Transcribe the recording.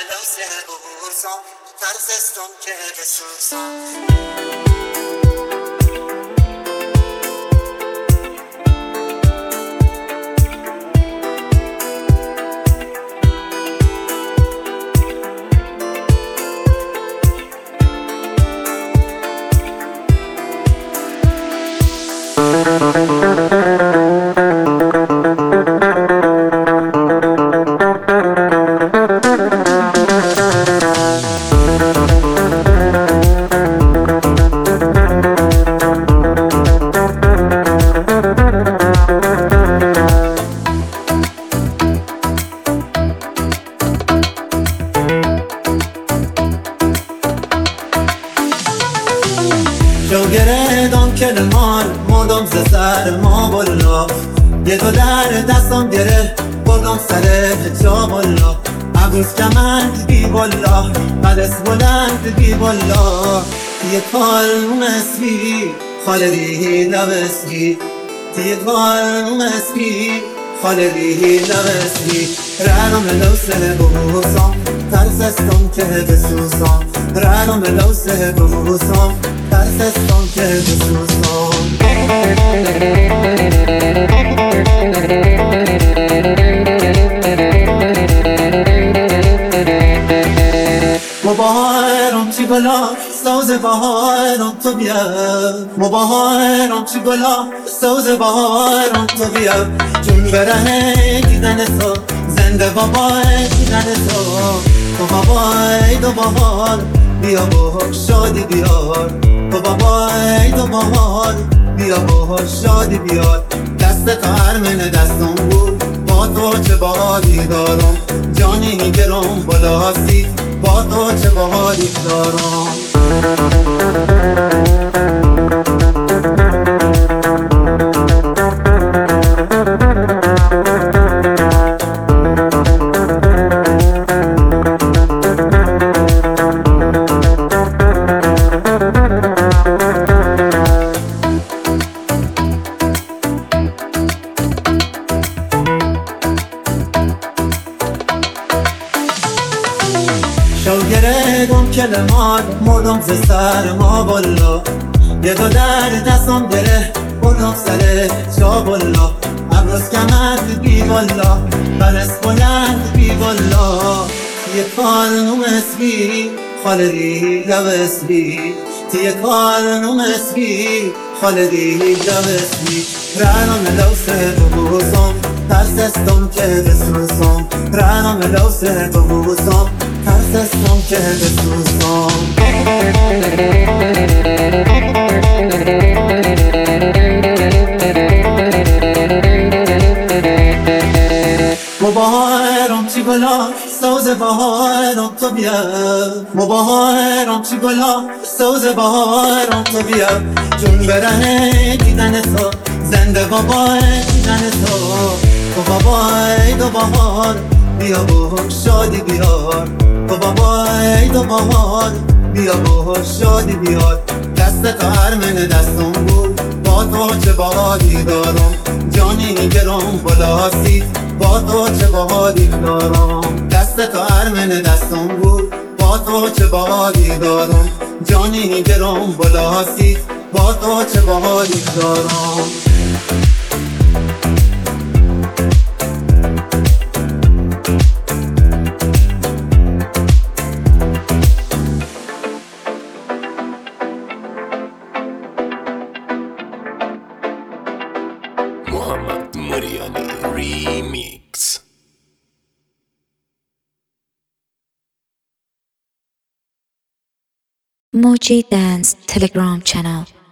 لوسه بوسم ترسستم که بسوزم. گردم کلمان مردم ز سر ما بالا، یه دو در دستم گره بردم سر جا بالا. عبوس کمند بی بالا قدس بلند بی بالا، یه کال مسبی خالدی لبسبی، یه کال مسبی خالدی لبسبی. رنم لوسه بوسم ترسستم که بسوزم، رنم لوسه بوسم ترسستم که بسوزم. مباهرم چی گلا سوز بهارم تو بیا، مباهرم چی گلا سوز بهارم تو بیا. جون بره دیدن تو زنده بابای دیدن تو بابای دو بهار بیا با شادی بیار، تو بابای دو بهار بیا با شادی بیار. دست تو هرمن دستم بود با تو چه بادی دارم، جانی گرم بالا سید با تو چه بادی دارم. شو گردم کلمان مردم ز سر ما بالا، یه دو در دستم گره بردم سر جا بالا. عبروس کمند بی بالا برس بلند بی بالا، یه کال مسبی خالدی لبسبی، یه کال مسبی خالدی لبسبی. رنم لوسه بوسم ترسستم که بسوزم، رنم لوسه بوسم ترسستم که بسوزم. مباهرم چی گلا سوز بهارم تو بیا، مباهرم چی گلا سوز بهارم تو بیا. جون بره دیدن تو زنده بابای دیدن تو بابای دو بهار بیا با شادی بیار، تو بابای دو بهار بیا با شادی بیار. دست تو هرمن دستم بود با تو چه بادی دارم، جانی گرم بالا سید با تو چه بادی دارم. دست تو هرمن دستم بود با تو چه بادی دارم، جانی گرم بالا سید با تو چه بادی دارم. Muhammad Muriani Remix. Moji Dance Telegram channel.